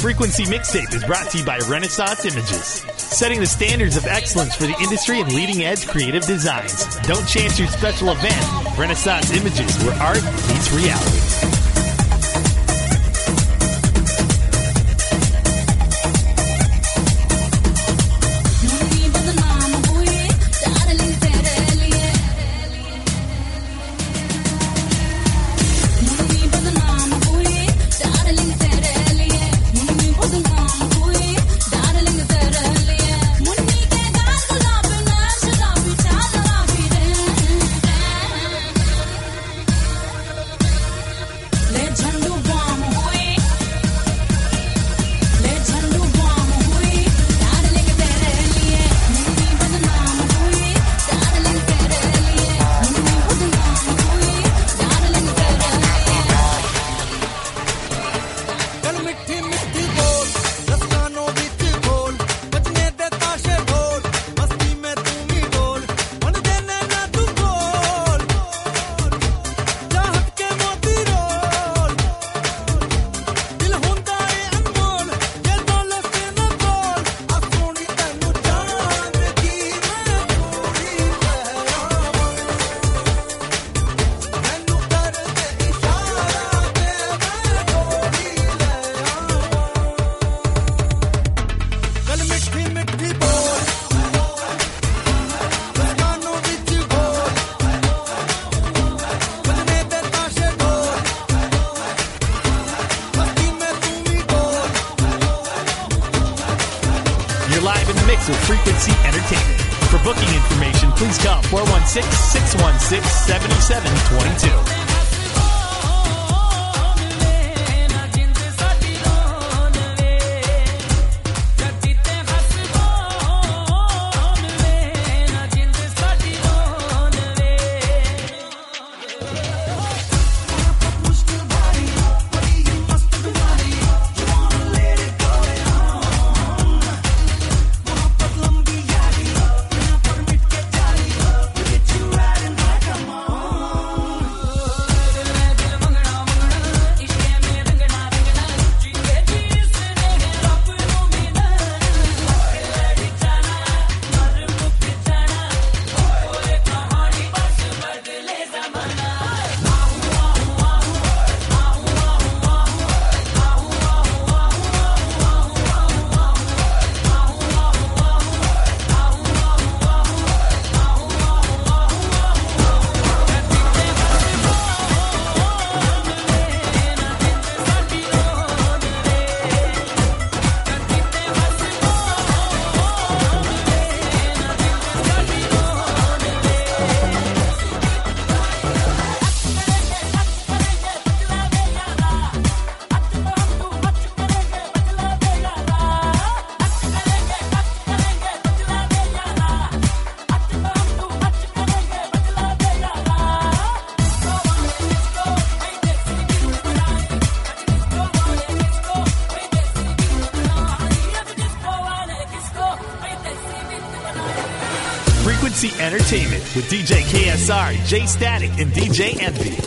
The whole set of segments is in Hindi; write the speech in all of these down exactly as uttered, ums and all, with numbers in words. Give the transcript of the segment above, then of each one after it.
Frequency Mixtape is brought to you by Renaissance Images, setting the standards of excellence for the industry and leading-edge creative designs. Don't chance your special event. Renaissance Images, where art meets reality. With Frequency Entertainment. For booking information, please call four one six, six one six, seven seven two two. Frequency Entertainment with D J K S R, J Static, and D J Envy.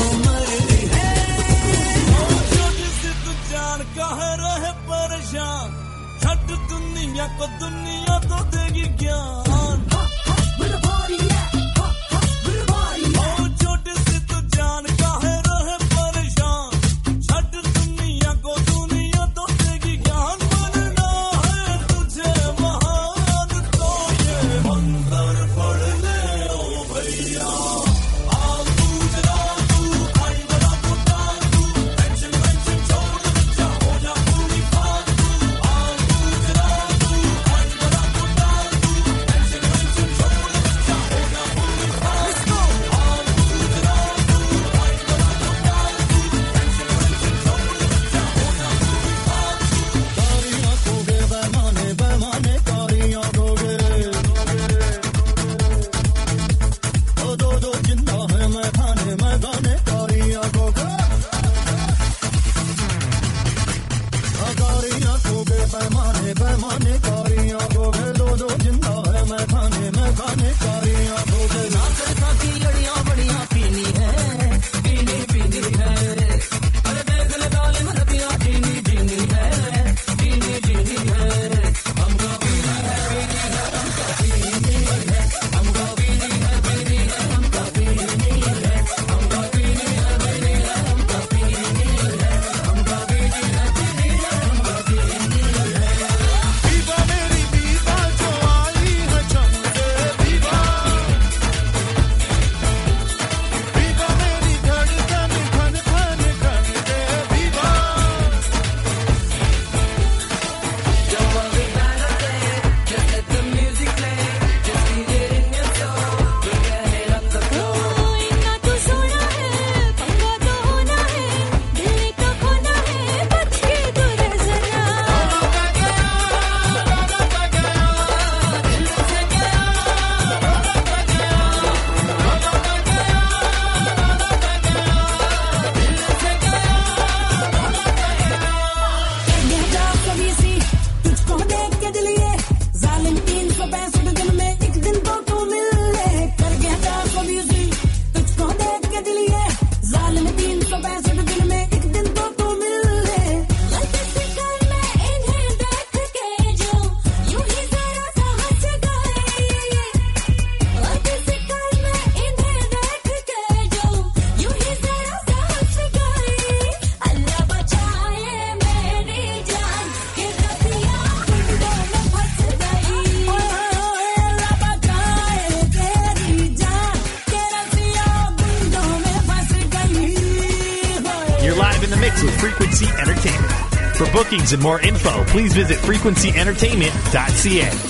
कह रहे परेशान Frequency Entertainment. For bookings and more info, please visit frequency entertainment dot c a.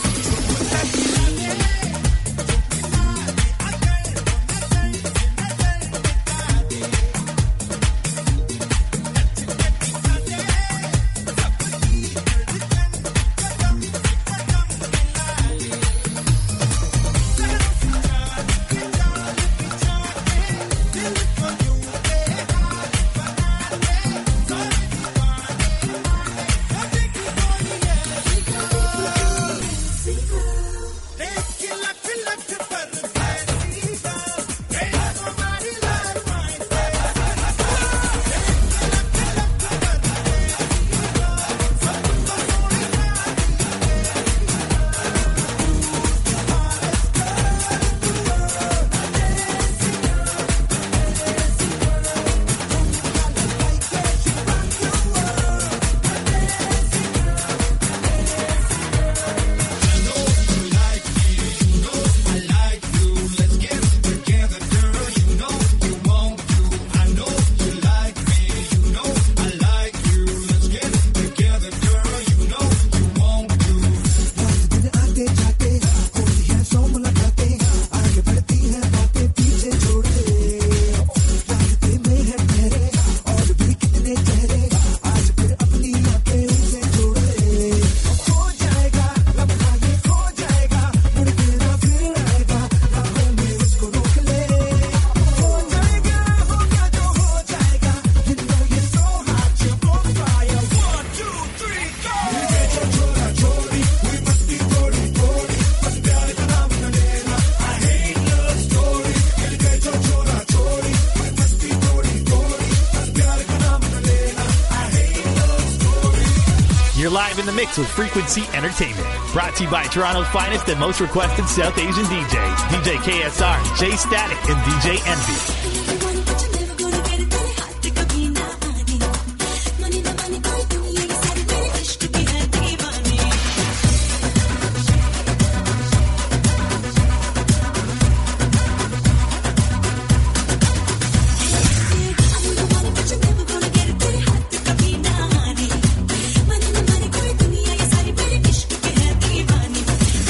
Live in the mix with Frequency Entertainment. Brought to you by Toronto's finest and most requested South Asian D Js. D J K S R, J Static, and D J Envy.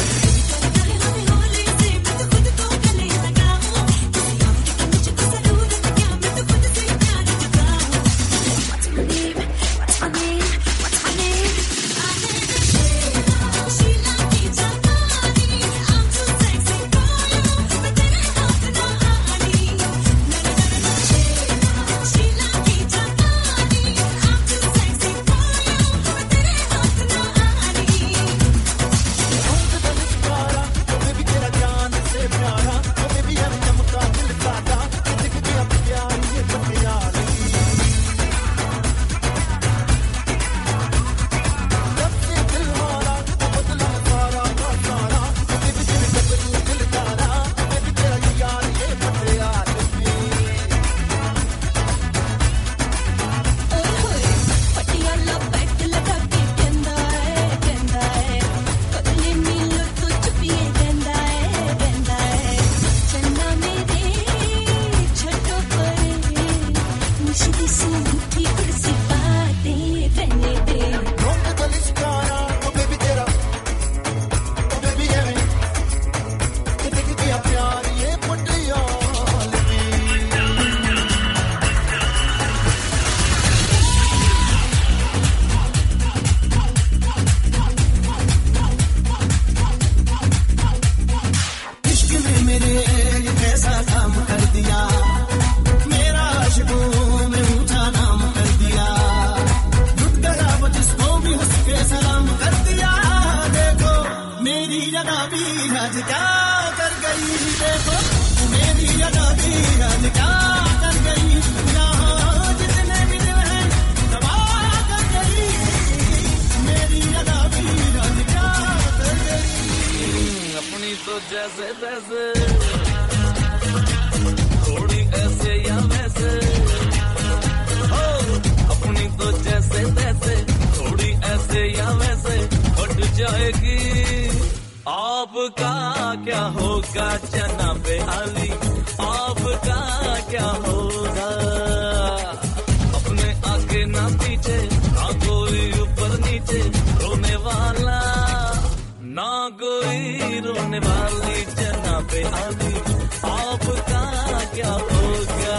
Do जैसे तैसे थोड़ी ऐसे या वैसे हो अपनी तो जैसे तैसे थोड़ी ऐसे या वैसे बढ़ जाएगी आपका क्या होगा जनाबे आली आपका क्या होगा अपने आगे ना पीछे ना कोई ऊपर नीचे रोने वाला ना कोई रोने वाली जनाबे आली आपका क्या होगा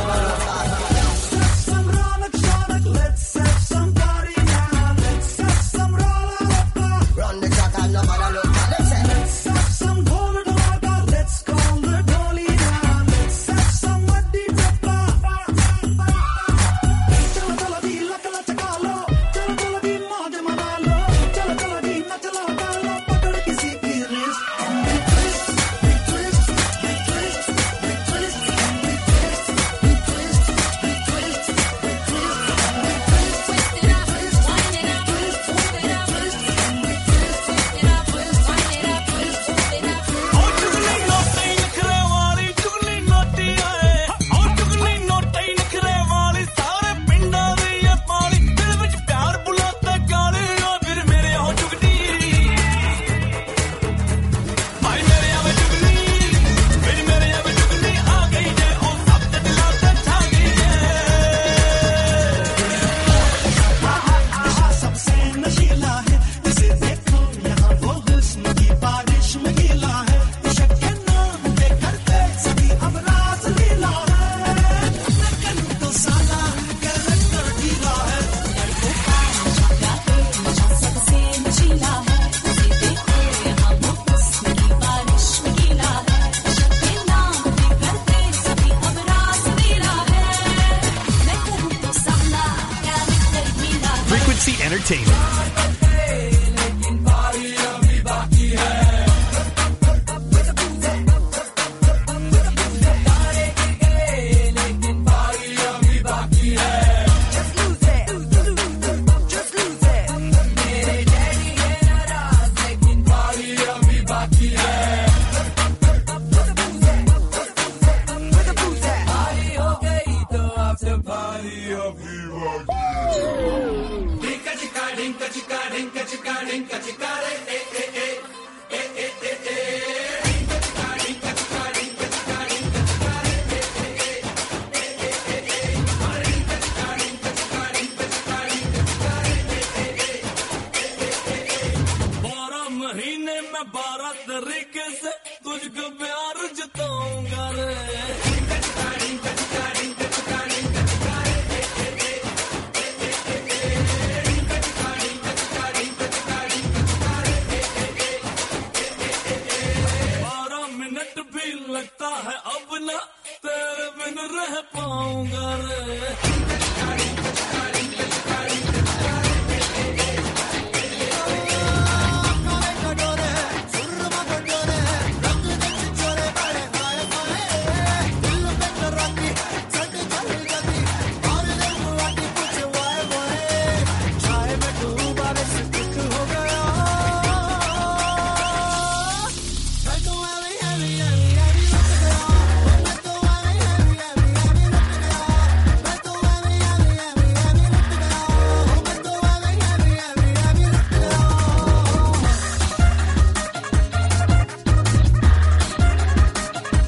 Entertainment.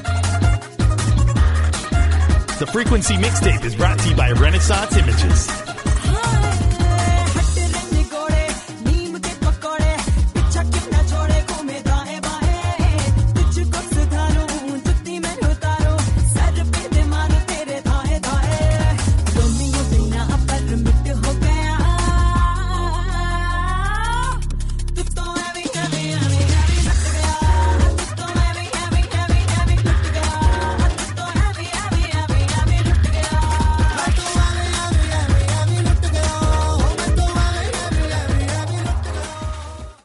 The Frequency Mixtape is brought to you by Renaissance Images.